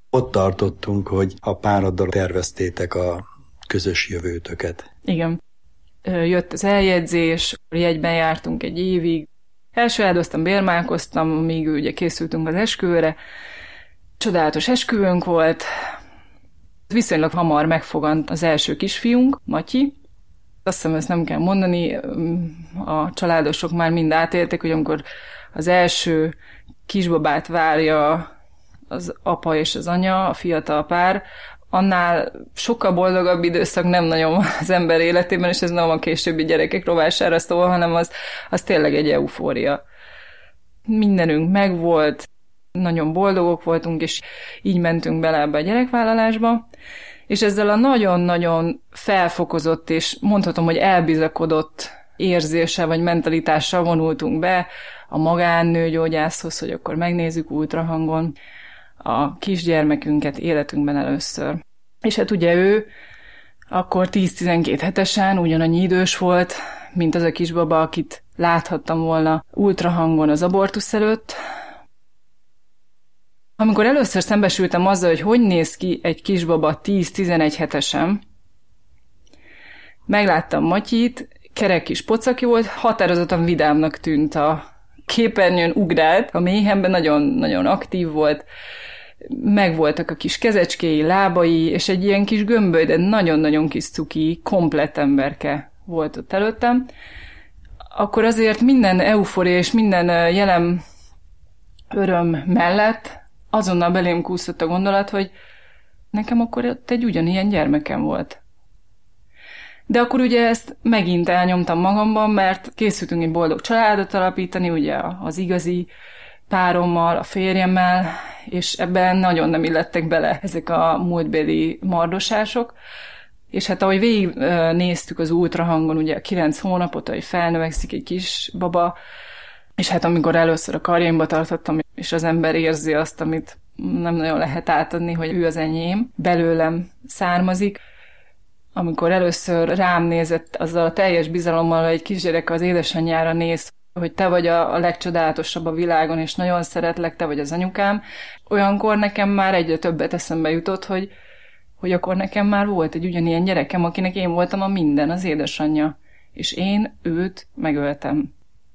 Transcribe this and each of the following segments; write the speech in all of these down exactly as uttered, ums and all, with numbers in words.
Ott tartottunk, hogy a páraddal terveztétek a közös jövőtöket. Igen. Jött az eljegyzés, jegyben jártunk egy évig. Elsajádoztam, bérmálkoztam, míg ugye készültünk az esküvőre. Csodálatos esküvőnk volt. Viszonylag hamar megfogant az első kisfiunk, Matyi. Azt hiszem, ezt nem kell mondani, a családosok már mind átélték, hogy amikor az első kisbabát várja az apa és az anya, a fiatal pár, annál sokkal boldogabb időszak nem nagyon van az ember életében, és ez nem a későbbi gyerekek rovására szól, hanem az, az tényleg egy eufória. Mindenünk megvolt, nagyon boldogok voltunk, és így mentünk bele ebbe a gyerekvállalásba, és ezzel a nagyon-nagyon felfokozott, és mondhatom, hogy elbizakodott érzéssel vagy mentalitással vonultunk be a magánnőgyógyászhoz, hogy akkor megnézzük ultrahangon a kisgyermekünket életünkben először. És hát ugye ő akkor tíz-tizenkét hetesen ugyanannyi idős volt, mint az a kisbaba, akit láthattam volna ultrahangon az abortusz előtt. Amikor először szembesültem azzal, hogy hogy néz ki egy kisbaba tíz-tizenegy hetesen, megláttam Matyit, kerek kis pocaki volt, határozottan vidámnak tűnt a képernyőn, ugrált, a méhemben nagyon-nagyon aktív volt, megvoltak a kis kezecskéi, lábai, és egy ilyen kis gömböly, de nagyon-nagyon kis cuki, komplett emberke volt ott előttem. Akkor azért minden eufória és minden jelen öröm mellett azonnal belém kúszott a gondolat, hogy nekem akkor ott egy ugyanilyen gyermekem volt. De akkor ugye ezt megint elnyomtam magamban, mert készültünk egy boldog családot alapítani, ugye az igazi párommal, a férjemmel, és ebben nagyon nem illettek bele ezek a múltbéli mardosások. És hát ahogy végig néztük az ultrahangon, ugye a kilenc hónapot, hogy felnövekszik egy kis baba, és hát amikor először a karjaimba tartottam, és az ember érzi azt, amit nem nagyon lehet átadni, hogy ő az enyém, belőlem származik. Amikor először rám nézett azzal a teljes bizalommal, hogy egy kisgyerek az édesanyjára néz, hogy te vagy a, a legcsodálatosabb a világon, és nagyon szeretlek, te vagy az anyukám, olyankor nekem már egyre többet eszembe jutott, hogy, hogy akkor nekem már volt egy ugyanilyen gyerekem, akinek én voltam a minden, az édesanyja, és én őt megöltem.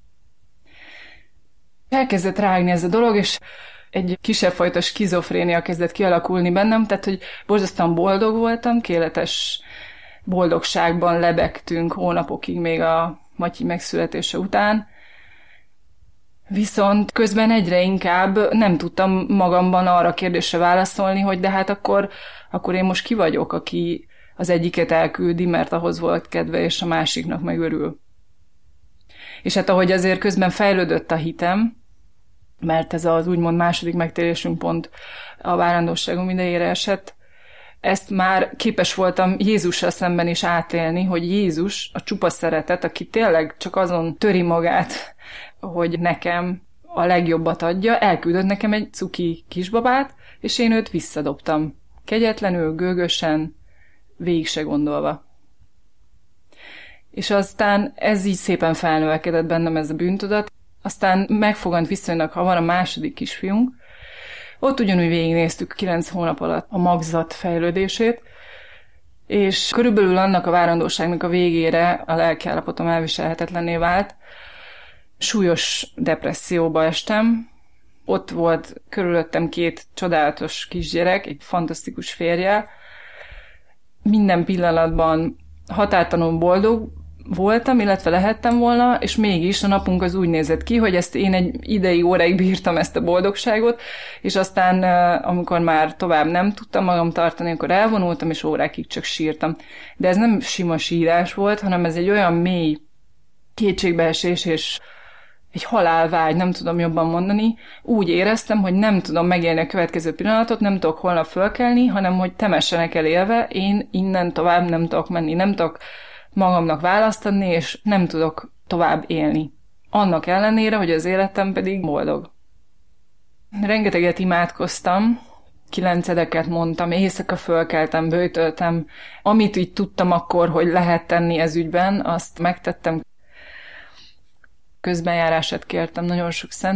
Elkezdett rágni ez a dolog, és egy kisebb fajta skizofrénia kezdett kialakulni bennem, tehát, hogy borzasztóan boldog voltam, kéletes boldogságban lebegtünk hónapokig még a Matyi megszületése után, viszont közben egyre inkább nem tudtam magamban arra a kérdésre válaszolni, hogy de hát akkor, akkor én most ki vagyok, aki az egyiket elküldi, mert ahhoz volt kedve, és a másiknak megörül. És hát ahogy azért közben fejlődött a hitem, mert ez az úgymond második megtérésünk pont a várandóságom idejére esett, ezt már képes voltam Jézussal szemben is átélni, hogy Jézus, a csupa szeretet, aki tényleg csak azon töri magát, hogy nekem a legjobbat adja, elküldött nekem egy cuki kisbabát, és én őt visszadobtam. Kegyetlenül, gőgösen, végig se gondolva. És aztán ez így szépen felnövekedett bennem, ez a bűntudat. Aztán megfogant viszonylag hamar a második kisfiunk. Ott ugyanúgy végignéztük kilenc hónap alatt a magzat fejlődését, és körülbelül annak a várandóságnak a végére a lelkiállapotom elviselhetetlenné vált. Súlyos depresszióba estem. Ott volt körülöttem két csodálatos kisgyerek, egy fantasztikus férjel. Minden pillanatban határtalanul boldog voltam, illetve lehettem volna, és mégis a napunk az úgy nézett ki, hogy ezt én egy ideig, óráig bírtam ezt a boldogságot, és aztán, amikor már tovább nem tudtam magam tartani, akkor elvonultam, és órákig csak sírtam. De ez nem sima sírás volt, hanem ez egy olyan mély kétségbeesés, és egy halálvágy, nem tudom jobban mondani. Úgy éreztem, hogy nem tudom megélni a következő pillanatot, nem tudok holnap fölkelni, hanem hogy temessenek el élve, én innen tovább nem tudok menni, nem tudok magamnak választ adni, és nem tudok tovább élni. Annak ellenére, hogy az életem pedig boldog. Rengeteget imádkoztam, kilencedeket mondtam, éjszaka fölkeltem, böjtöltem. Amit így tudtam akkor, hogy lehet tenni ez ügyben, azt megtettem. Közbenjárását kértem nagyon sok szentnek,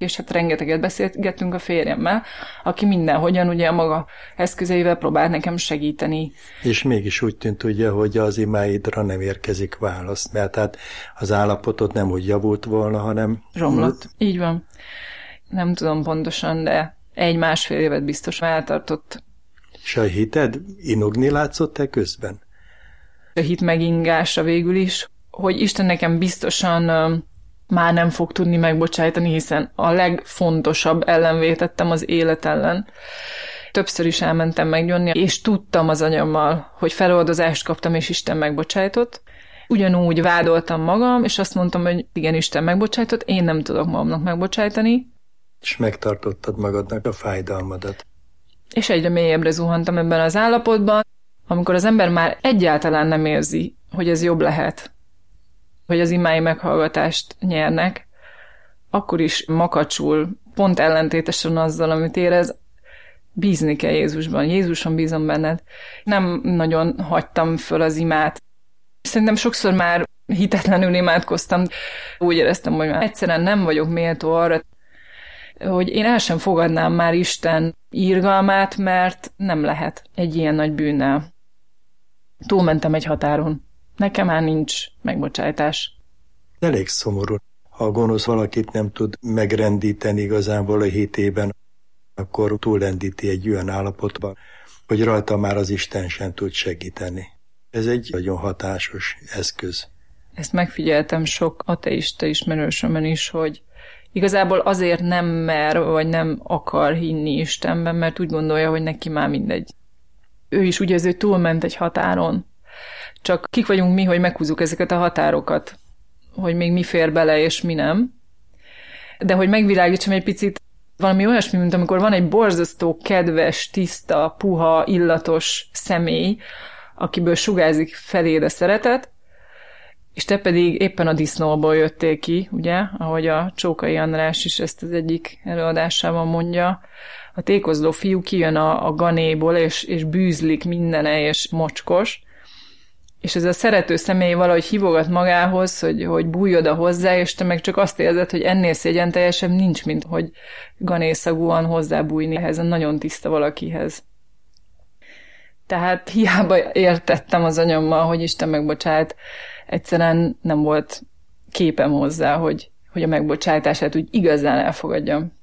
és hát rengeteget beszélgettünk a férjemmel, aki mindenhogyan ugye a maga eszközeivel próbált nekem segíteni. És mégis úgy tűnt ugye, hogy az imáidra nem érkezik válasz, mert hát az állapotod nem úgy javult volna, hanem... Romlott. Így van. Nem tudom pontosan, de egy-másfél évet biztos eltartott. És a hited inogni látszott-e közben? A hit megingása végül is, hogy Isten nekem biztosan uh, már nem fog tudni megbocsájtani, hiszen a legfontosabb ellenvétettem az élet ellen. Többször is elmentem meggyónni, és tudtam az anyammal, hogy feloldozást kaptam, és Isten megbocsájtott. Ugyanúgy vádoltam magam, és azt mondtam, hogy igen, Isten megbocsájtott, én nem tudok magamnak megbocsájtani. És megtartottad magadnak a fájdalmadat. És egyre mélyebbre zuhantam ebben az állapotban, amikor az ember már egyáltalán nem érzi, hogy ez jobb lehet, hogy az imái meghallgatást nyernek, akkor is makacsul, pont ellentétesen azzal, amit érez, bízni kell Jézusban. Jézuson bízom benned. Nem nagyon hagytam föl az imát. Szerintem sokszor már hitetlenül imádkoztam. Úgy éreztem, hogy már egyszerűen nem vagyok méltó arra, hogy én el sem fogadnám már Isten irgalmát, mert nem lehet egy ilyen nagy bűnnel. Túlmentem egy határon. Nekem már nincs megbocsájtás. Elég szomorú. Ha a gonosz valakit nem tud megrendíteni igazából a hitében, akkor túllendíti egy olyan állapotban, hogy rajta már az Isten sem tud segíteni. Ez egy nagyon hatásos eszköz. Ezt megfigyeltem sok ateista ismerősömön is, hogy igazából azért nem mer, vagy nem akar hinni Istenben, mert úgy gondolja, hogy neki már mindegy. Ő is úgy érzi, hogy túlment egy határon. Csak kik vagyunk mi, hogy meghúzzuk ezeket a határokat, hogy még mi fér bele, és mi nem. De hogy megvilágítsam egy picit, valami olyasmi, mint amikor van egy borzasztó, kedves, tiszta, puha, illatos személy, akiből sugárzik feléd a szeretet, és te pedig éppen a disznóból jöttél ki, ugye, ahogy a Csókai András is ezt az egyik előadásában mondja. A tékozló fiú kijön a, a ganéból, és, és bűzlik mindene, és mocskos, és ez a szerető személy valahogy hívogat magához, hogy, hogy bújj oda hozzá, és te meg csak azt érzed, hogy ennél szégyenteljesebb nincs, mint hogy ganészagúan hozzábújni ehhez a nagyon tiszta valakihez. Tehát hiába értettem az anyammal, hogy Isten megbocsájt, egyszerűen nem volt képem hozzá, hogy, hogy a megbocsájtását úgy igazán elfogadjam.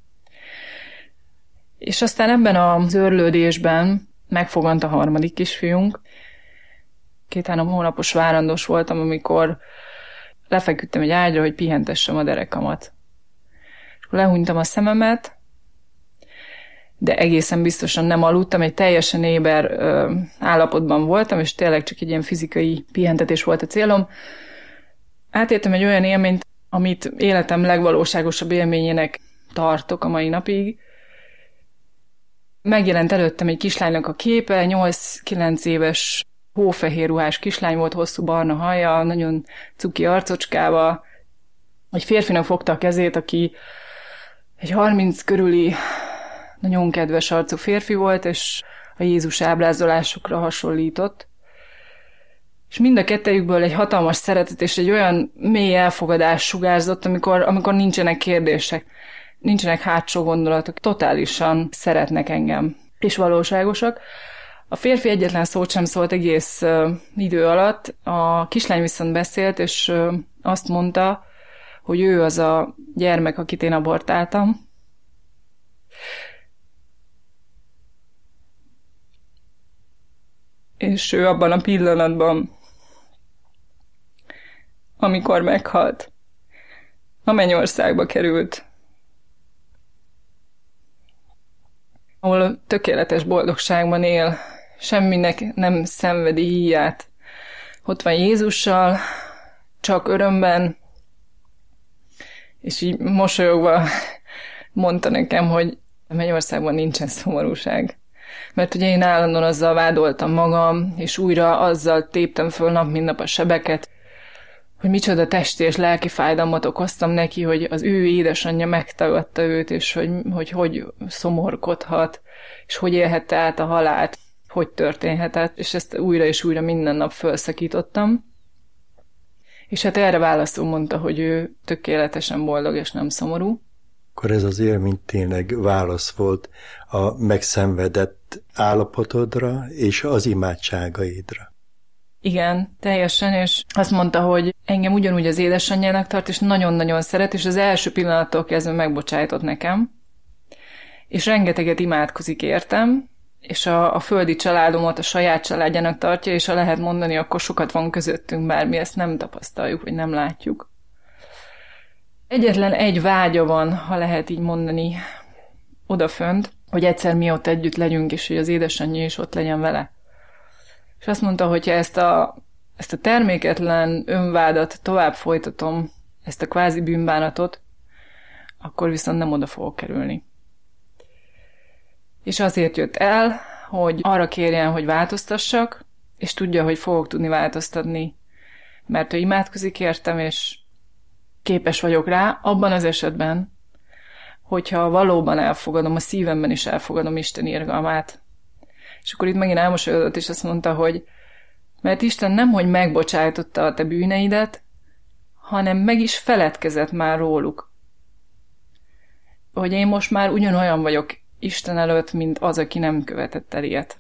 És aztán ebben az őrlődésben megfogant a harmadik kisfiunk. Két-három hónapos várandós voltam, amikor lefeküdtem egy ágyra, hogy pihentessem a derekamat. Lehúnytam a szememet, de egészen biztosan nem aludtam, egy teljesen éber ö, állapotban voltam, és tényleg csak egy ilyen fizikai pihentetés volt a célom. Átéltem egy olyan élményt, amit életem legvalóságosabb élményének tartok a mai napig. Megjelent előttem egy kislánynak a képe, nyolc-kilenc éves hófehér ruhás kislány volt, hosszú barna hajjal, nagyon cuki arcocskával. Egy férfinak fogta a kezét, aki egy harminc körüli, nagyon kedves arcú férfi volt, és a Jézus ábrázolásokra hasonlított. És mind a kettejükből egy hatalmas szeretet és egy olyan mély elfogadás sugárzott, amikor, amikor nincsenek kérdések, nincsenek hátsó gondolatok, totálisan szeretnek engem, és valóságosak. A férfi egyetlen szót sem szólt egész uh, idő alatt, a kislány viszont beszélt, és uh, azt mondta, hogy ő az a gyermek, akit én abortáltam. És ő abban a pillanatban, amikor meghalt, a mennyországba került, ahol tökéletes boldogságban él, semminek nem szenvedi híját. Ott van Jézussal, csak örömben, és így mosolyogva mondta nekem, hogy a mennyországban nincsen szomorúság. Mert ugye én állandóan azzal vádoltam magam, és újra azzal téptem föl nap, mint nap a sebeket, hogy micsoda testi és lelki fájdalmat okoztam neki, hogy az ő édesanyja megtagadta őt, és hogy hogy, hogy szomorkodhat, és hogy élhette át a halált, hogy történhetett, és ezt újra és újra minden nap felszakítottam. És hát erre válaszul mondta, hogy ő tökéletesen boldog és nem szomorú. akkor ez az élmény tényleg válasz volt a megszenvedett állapotodra és az imádságaidra. Igen, teljesen, és azt mondta, hogy engem ugyanúgy az édesanyjának tart, és nagyon-nagyon szeret, és az első pillanattól kezdve megbocsájtott nekem, és rengeteget imádkozik értem, és a, a földi családomat a saját családjának tartja, és ha lehet mondani, akkor sokat van közöttünk, bár mi ezt nem tapasztaljuk, vagy nem látjuk. Egyetlen egy vágya van, ha lehet így mondani, odafönt, hogy egyszer mi ott együtt legyünk, és hogy az édesanyja is ott legyen vele. És azt mondta, hogy ha ezt a, ezt a terméketlen önvádat tovább folytatom, ezt a kvázi bűnbánatot, akkor viszont nem oda fogok kerülni. És azért jött el, hogy arra kérjen, hogy változtassak, és tudja, hogy fogok tudni változtatni, mert ő imádkozik értem, és képes vagyok rá, abban az esetben, hogyha valóban elfogadom, a szívemben is elfogadom Isten irgalmát. És akkor itt megint elmosolyodott, és azt mondta, hogy mert Isten nemhogy megbocsájtotta a te bűneidet, hanem meg is feledkezett már róluk. Hogy én most már ugyanolyan vagyok Isten előtt, mint az, aki nem követett el ilyet.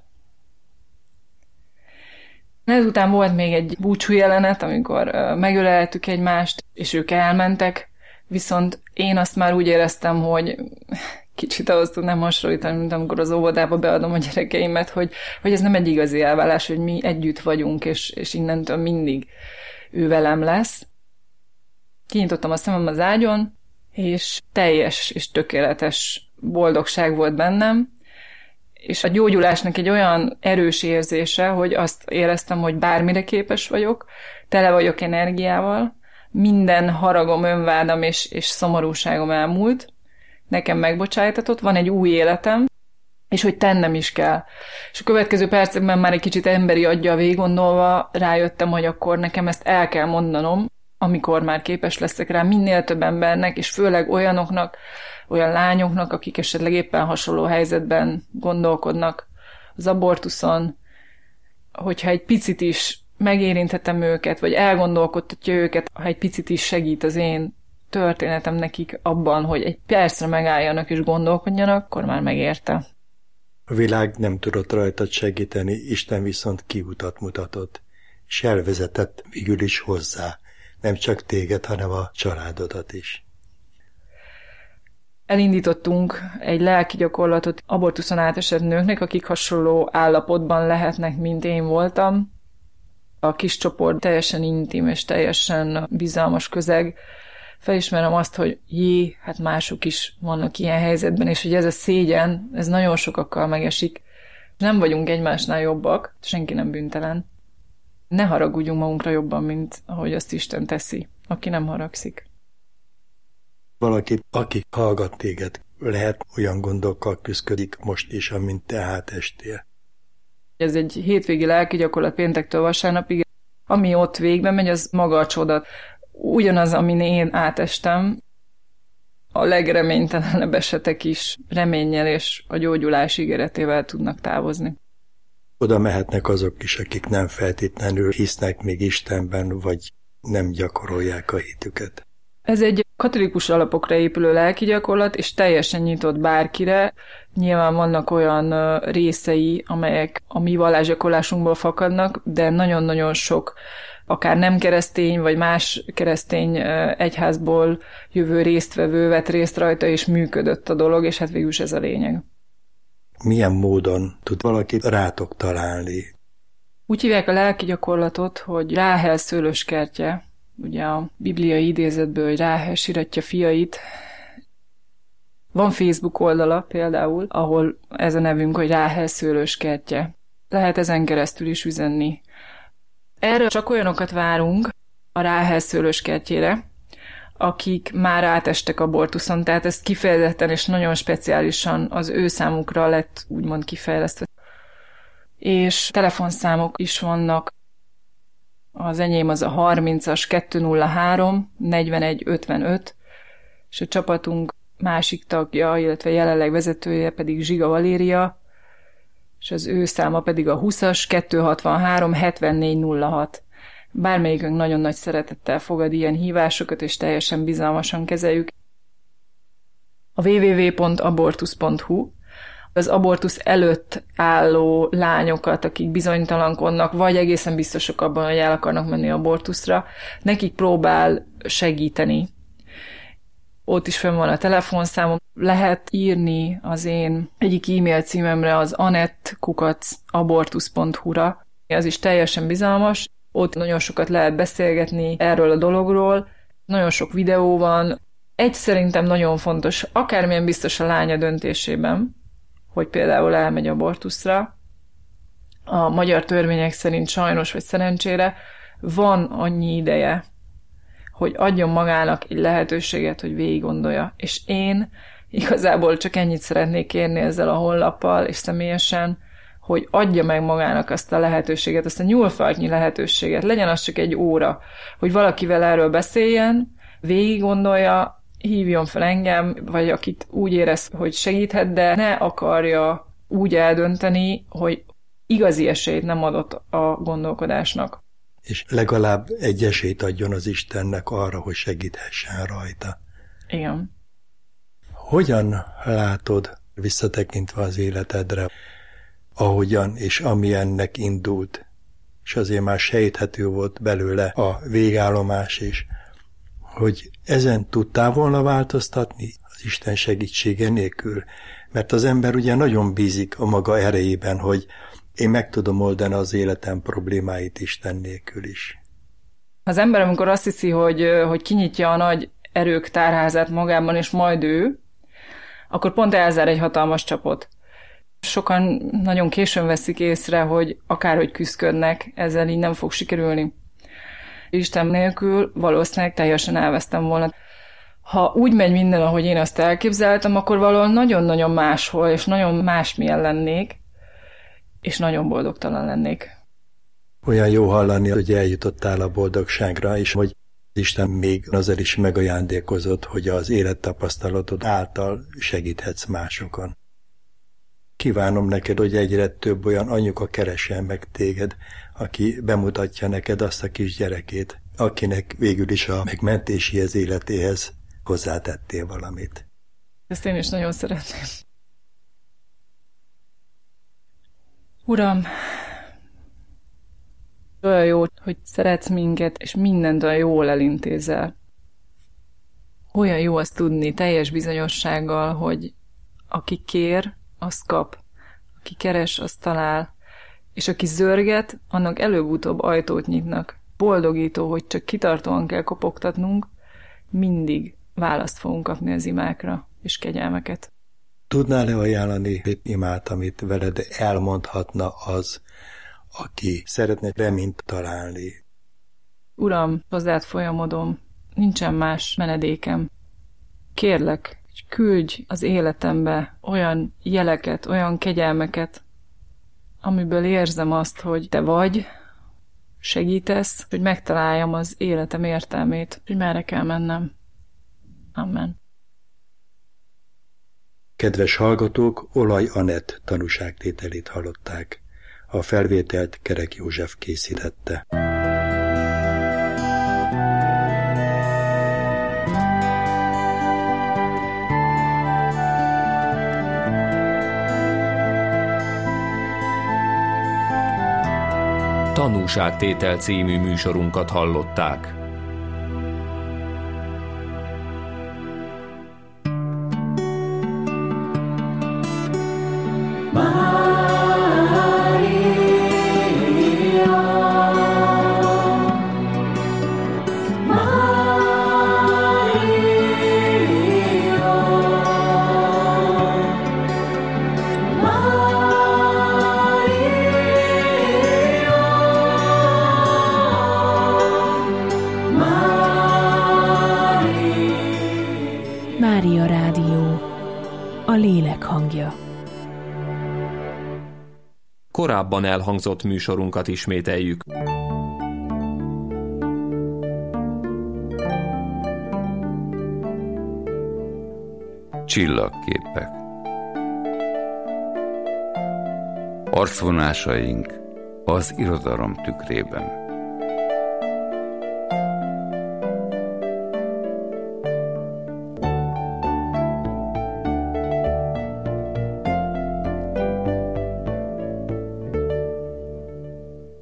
Ezután volt még egy búcsú jelenet, amikor megöleltük egymást, és ők elmentek, viszont én azt már úgy éreztem, hogy kicsit ahhoz tudnám hasonlítani, mint amikor az óvodába beadom a gyerekeimet, hogy, hogy ez nem egy igazi elválás, hogy mi együtt vagyunk, és, és innentől mindig ő velem lesz. Kinyitottam a szemem az ágyon, és teljes és tökéletes boldogság volt bennem, és a gyógyulásnak egy olyan erős érzése, hogy azt éreztem, hogy bármire képes vagyok, tele vagyok energiával, minden haragom, önvádam és, és szomorúságom elmúlt, nekem megbocsájtatott, van egy új életem, és hogy tennem is kell. És a következő percekben már egy kicsit emberi aggyal végiggondolva rájöttem, hogy akkor nekem ezt el kell mondanom, amikor már képes leszek rá minél több embernek, és főleg olyanoknak, olyan lányoknak, akik esetleg éppen hasonló helyzetben gondolkodnak az abortuszon, hogyha egy picit is megérinthetem őket, vagy elgondolkodtatja őket, ha egy picit is segít az én történetem nekik abban, hogy egy percre megálljanak és gondolkodjanak, akkor már megérte. A világ nem tudott rajtad segíteni, Isten viszont kiutat mutatott, és elvezetett végül is hozzá, nem csak téged, hanem a családodat is. Elindítottunk egy lelki gyakorlatot abortuszon átesett nőknek, akik hasonló állapotban lehetnek, mint én voltam. A kis csoport teljesen intim és teljesen bizalmas közeg. Felismerem azt, hogy jé, hát mások is vannak ilyen helyzetben, és hogy ez a szégyen, ez nagyon sokakkal megesik. Nem vagyunk egymásnál jobbak, senki nem bűntelen. Ne haragudjunk magunkra jobban, mint ahogy azt Isten teszi, aki nem haragszik. Valaki, aki hallgat téged, lehet olyan gondokkal küszködik most is, amint te átestél. Ez egy hétvégi lelki gyakorlat péntektől vasárnapig. Ami ott végbe megy, az maga a csoda. Ugyanaz, amin én átestem, a legreménytelenebb esetek is reménnyel és a gyógyulás ígéretével tudnak távozni. Oda mehetnek azok is, akik nem feltétlenül hisznek még Istenben, vagy nem gyakorolják a hitüket. Ez egy katolikus alapokra épülő lelki gyakorlat, és teljesen nyitott bárkire. Nyilván vannak olyan részei, amelyek a mi vallásgyakorlásunkból fakadnak, de nagyon-nagyon sok, akár nem keresztény, vagy más keresztény egyházból jövő résztvevő vett részt rajta, és működött a dolog, és hát végül is ez a lényeg. Milyen módon tud valaki rátok találni? Úgy hívják a lelki gyakorlatot, hogy Ráhel szőlőskertje, ugye a bibliai idézetből, hogy Ráhel síratja fiait. Van Facebook oldala például, ahol ez a nevünk, hogy Ráhel szőlőskertje. Lehet ezen keresztül is üzenni. Erre csak olyanokat várunk a Ráhel szőlőskertjére, akik már átestek abortuszon, tehát ez kifejezetten és nagyon speciálisan az ő számukra lett úgymond kifejlesztve. És telefonszámok is vannak. Az enyém az a harmincas kettőszázhárom negyvenegy ötvenöt, és a csapatunk másik tagja, illetve jelenleg vezetője pedig Zsiga Valéria, és az ő száma pedig a húszas kettőszázhatvanhárom hetvennégy nulla hat. Bármelyikünk nagyon nagy szeretettel fogad ilyen hívásokat, és teljesen bizalmasan kezeljük. a double-u double-u double-u pont abortusz pont hu, az abortusz előtt álló lányokat, akik bizonytalankodnak, vagy egészen biztosok abban, hogy el akarnak menni abortuszra, nekik próbál segíteni. Ott is fenn van a telefonszámom. Lehet írni az én egyik e-mail címemre, az anett kukac abortusz pont hu-ra. Ez is teljesen bizalmas. Ott nagyon sokat lehet beszélgetni erről a dologról. Nagyon sok videó van. Egy szerintem nagyon fontos, akármilyen biztos a lánya döntésében, hogy például elmegy abortuszra. A magyar törvények szerint sajnos vagy szerencsére van annyi ideje, hogy adjon magának egy lehetőséget, hogy végig gondolja. És én igazából csak ennyit szeretnék kérni ezzel a honlappal, és személyesen, hogy adja meg magának azt a lehetőséget, azt a nyúlfartnyi lehetőséget, legyen az csak egy óra, hogy valakivel erről beszéljen, végig gondolja, hívjon fel engem, vagy akit úgy érez, hogy segíthet, de ne akarja úgy eldönteni, hogy igazi esélyt nem adott a gondolkodásnak. És legalább egy esélyt adjon az Istennek arra, hogy segíthessen rajta. Igen. Hogyan látod, visszatekintve az életedre, ahogyan és amilyennek indult, és azért már sejthető volt belőle a végállomás is, hogy ezen tudtál volna változtatni az Isten segítsége nélkül? Mert az ember ugye nagyon bízik a maga erejében, hogy én meg tudom oldani az életem problémáit Isten nélkül is. Az ember, amikor azt hiszi, hogy, hogy kinyitja a nagy erők tárházát magában, és majd ő, akkor pont elzár egy hatalmas csapot. Sokan nagyon későn veszik észre, hogy akárhogy küzdködnek, ezzel így nem fog sikerülni. Isten nélkül valószínűleg teljesen elvesztem volna. Ha úgy megy minden, ahogy én azt elképzeltem, akkor valahol nagyon-nagyon máshol, és nagyon másmilyen lennék, és nagyon boldogtalan lennék. Olyan jó hallani, hogy eljutottál a boldogságra, és hogy Isten még azzal is megajándékozott, hogy az élettapasztalatod által segíthetsz másokon. Kívánom neked, hogy egyre több olyan anyuka keressen meg téged, aki bemutatja neked azt a kis gyerekét, akinek végül is a megmentéséhez, életéhez hozzátettél valamit. Ezt én is nagyon szeretném. Uram, olyan jó, hogy szeretsz minket, és mindent olyan jól elintézel. Olyan jó azt tudni teljes bizonyossággal, hogy aki kér, azt kap. Aki keres, azt talál. És aki zörget, annak előbb-utóbb ajtót nyitnak. Boldogító, hogy csak kitartóan kell kopogtatnunk, mindig választ fogunk kapni az imákra, és kegyelmeket. Tudnál-e ajánlani egy imát, amit veled elmondhatna az, aki szeretne reményt találni? Uram, hozzád folyamodom, nincsen más menedékem. Kérlek, küldj az életembe olyan jeleket, olyan kegyelmeket, amiből érzem azt, hogy te vagy, segítesz, hogy megtaláljam az életem értelmét, hogy merre kell mennem. Amen. Kedves hallgatók, Olaj Anett tanúságtételét hallották. A felvételt Kerek József készítette. Tanúságtétel című műsorunkat hallották. Mária Rádió, a lélek hangja. Korábban elhangzott műsorunkat ismételjük. Csillagképek. Arcvonásaink az irodalom tükrében.